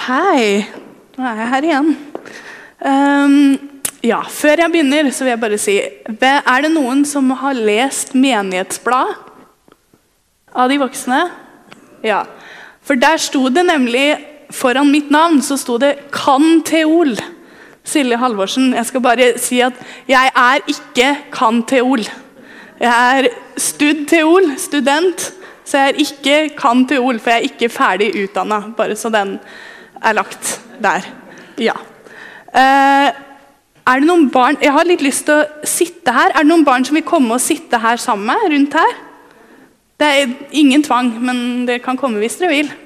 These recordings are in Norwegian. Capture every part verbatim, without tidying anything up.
Hei, nå er jeg her igjen. Um, ja, før jeg begynner så vil jeg bare si, er det noen som har lest menighetsblad av de voksne? Ja, for der sto det nemlig, foran mitt navn, så sto det kan-teol. Silje Halvorsen, jeg skal bare si at jeg er ikke kan-teol. Jeg er stud-teol, student, så jeg er ikke kan-teol, for jeg er ikke ferdig utdannet, bare så den er lagt der. Ja. Eh, er det noen barn, jeg har litt lyst til å sitte her, er det noen barn som vil komme og sitte her sammen med, rundt her? Det er ingen tvang, men dere kan komme hvis dere vil.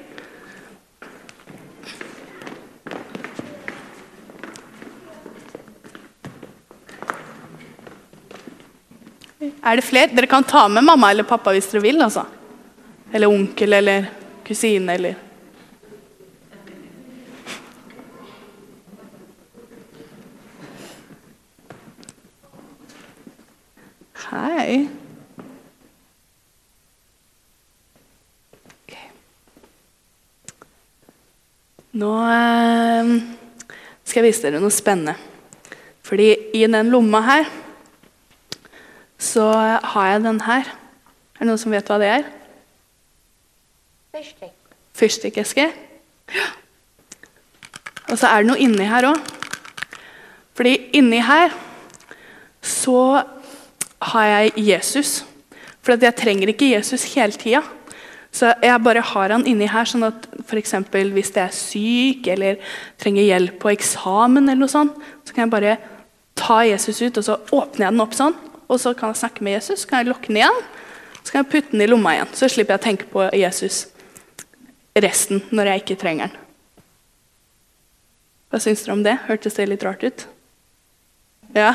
Er det flere? Dere kan ta med mamma eller pappa hvis dere vil, altså. Eller onkel eller kusine eller... Hei. Okay. Nå eh, skal jeg vise dere noe spennende. Fordi i den lomma her, så har jeg den her. Er det noen som vet hva det er? Fyrstikk. Fyrstikkeske. Ja. Og så er det noe inni her også. Fordi inni her, så har jeg Jesus. For at jeg trenger ikke Jesus hele tiden. Så jeg bare har han inni her, sånn at for eksempel hvis jeg er syk, eller trenger hjelp på eksamen, eller noe sånt, så kan jeg bare ta Jesus ut, og så åpner jeg den opp sånn, og så kan jeg snakke med Jesus, så kan jeg lukke den igjen, så kan jeg putte den i lomma igjen, så slipper jeg å tenke på Jesus resten, når jeg ikke trenger den. Hva synes dere om det? Hørtes det litt rart ut? Ja.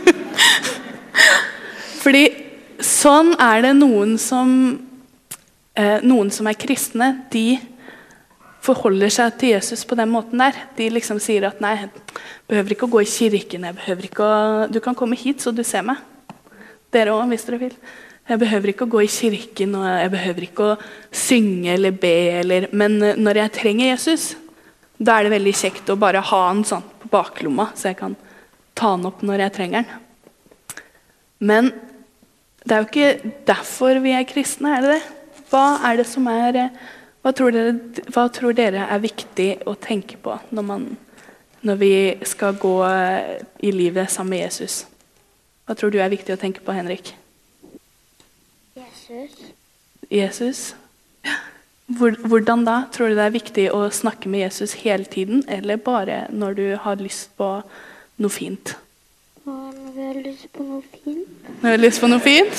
Fordi sånn er det noen som, eh, noen som er kristne, de forholder seg til Jesus på den måten der. De liksom sier at nei, jeg behøver ikke å gå i kirken, jeg behøver ikke å, du kan komme hit så du ser meg. Dere også, hvis dere vil. Jeg behøver ikke å gå i kirken, og jeg behøver ikke å synge eller be, eller, men når jeg trenger Jesus, da er det veldig kjekt å bare ha han sånn på baklomma, så jeg kan ta han opp når jeg trenger han. Men det er jo ikke derfor vi er kristne, er det det? Hva er det som er, hva tror dere, hva tror dere er viktig å tenke på når, man, når vi skal gå i livet sammen med Jesus? Hva tror du er viktig å tenke på, Henrik? Jesus. Jesus? Hvor, hvordan da? Tror du det er viktig å snakke med Jesus hele tiden, eller bare når du har lyst på noe fint? Når vi har lyst på noe fint. Når vi har lyst på noe fint?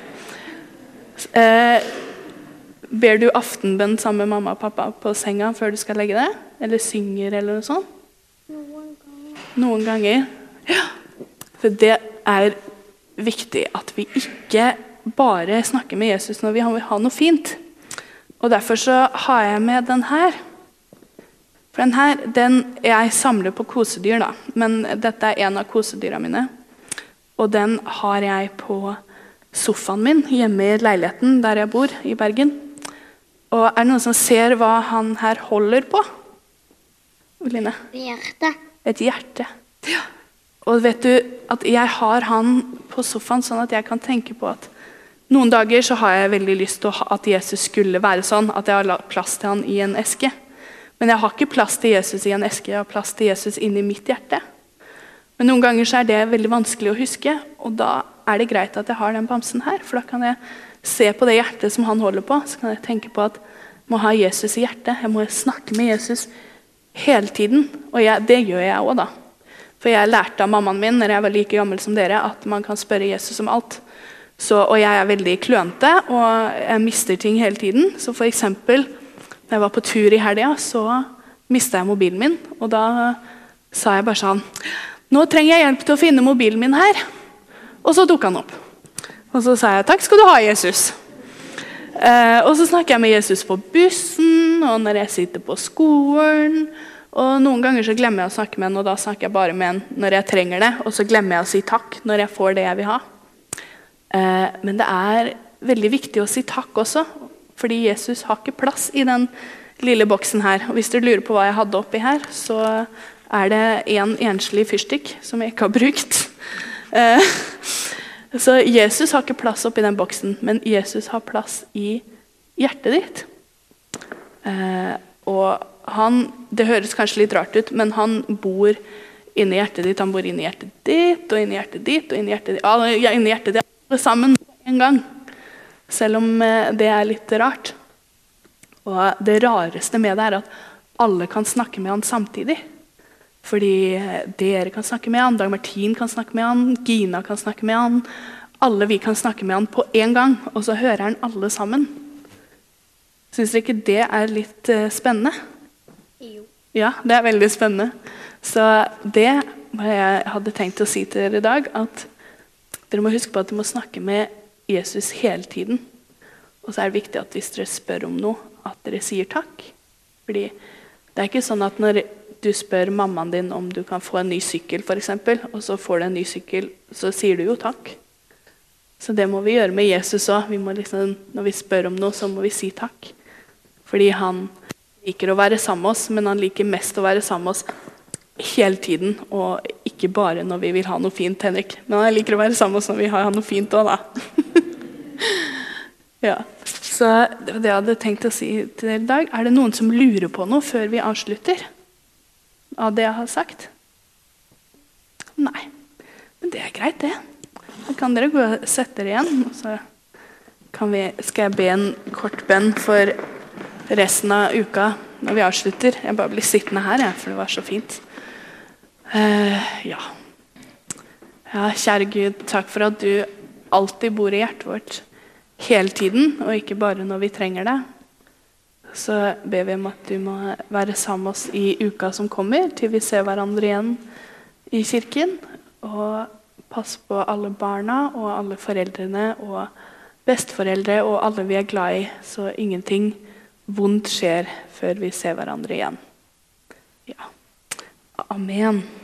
Eh, ber du aftenbønn sammen med mamma og pappa på senga før du skal legge deg? Eller synger eller noe sånt? Noen ganger. Noen ganger? Ja. For det er viktig at vi ikke bare snakker med Jesus når vi vil ha noe fint. Og derfor så har jeg med den her. For den her, den, jeg samler på kosedyr da, men dette er en av kosedyra mine. Og den har jeg på sofaen min hjemme i leiligheten der jeg bor i Bergen. Og er det noen som ser hva han her holder på? Line? Hjerte. Et hjerte. Ja. Og vet du at jeg har han på sofaen sånn at jeg kan tenke på at noen dager så har jeg veldig lyst til at Jesus skulle være sånn, at jeg har lagt plass til han i en eske. Men jeg har ikke plass til Jesus i en eske, jeg har plass til Jesus inni mitt hjerte. Men noen ganger så er det veldig vanskelig å huske, og da er det greit at jeg har den bamsen her, for da kan jeg se på det hjertet som han holder på, så kan jeg tenke på at jeg må ha Jesus i hjertet, jeg må snakke med Jesus hele tiden, og jeg, det gjør jeg også da. For jeg lærte av mammaen min, når jeg var like gammel som dere, at man kan spørre Jesus om alt. Så, og jeg er veldig klønete, og jeg mister ting hele tiden, så for eksempel, når jeg var på tur i helga, så mistet jeg mobilen min, og da sa jeg bare sånn, nå trenger jeg hjelp til å finne mobilen min her. Og så tok han opp. Og så sa jeg, takk skal du ha, Jesus. Eh, og så snakker jeg med Jesus på bussen, og når jeg sitter på skolen, og noen ganger så glemmer jeg å snakke med han, og da snakker jeg bare med han når jeg trenger det, og så glemmer jeg å si takk når jeg får det jeg vil ha. Eh, men det er veldig viktig å si takk også, Fordi Jesus har ikke plass i den lille boksen her. Og hvis dere lurer på hva jeg hadde oppi her, så er det en enslig fyrstikk som jeg ikke har brukt. Eh, så Jesus har ikke plass oppi den boksen, men Jesus har plass i hjertet ditt. Eh, og han, det høres kanskje litt rart ut, men han bor inni hjertet ditt, han bor inni hjertet ditt, og inni hjertet ditt, og inni hjertet ditt, ja, inni hjertet ditt, alle sammen på en gang. Selv om det er litt rart. Og det rareste med det er at alle kan snakke med han samtidig. Fordi dere kan snakke med han, Dag Martin kan snakke med han, Gina kan snakke med han, alle vi kan snakke med han på en gang, og så hører han alle sammen. Synes dere ikke det er litt spennende? Jo. Ja, det er veldig spennende. Så det var jeg hadde tenkt å si til dere i dag, at dere må huske på at dere må snakke med Jesus hele tiden. Og så er det viktig at hvis dere spør om noe, at dere sier takk. Fordi det er ikke sånn at når du spør mammaen din om du kan få en ny sykkel, for eksempel, og så får du en ny sykkel, så sier du jo takk. Så det må vi gjøre med Jesus også. Vi må liksom, når vi spør om noe, så må vi si takk. Fordi han liker å være sammen med oss, men han liker mest å være sammen med oss hele tiden, og ikke bare når vi vil ha noe fint, Henrik. Men han liker å være sammen med oss når vi har noe fint også, da. Ja, så det var det jeg hadde tenkt å si til dere i dag. Er det noen som lurer på noe før vi avslutter av det jeg har sagt? Nei, men det er greit det. Da kan dere gå og sette dere igjen, og så kan vi, skal jeg be en kort bønn for resten av uka når vi avslutter. Jeg bare blir sittende her, jeg, for det var så fint. Uh, ja. ja, kjære Gud, takk for at du alltid bor i hjertet vårt hele tiden, og ikke bare når vi trenger det. Så ber vi om at du må være sammen med oss i uka som kommer, til vi ser hverandre igjen i kirken, og pass på alle barna og alle foreldrene og besteforeldre og alle vi er glad i, så ingenting vondt skjer før vi ser hverandre igjen. Ja. Amen.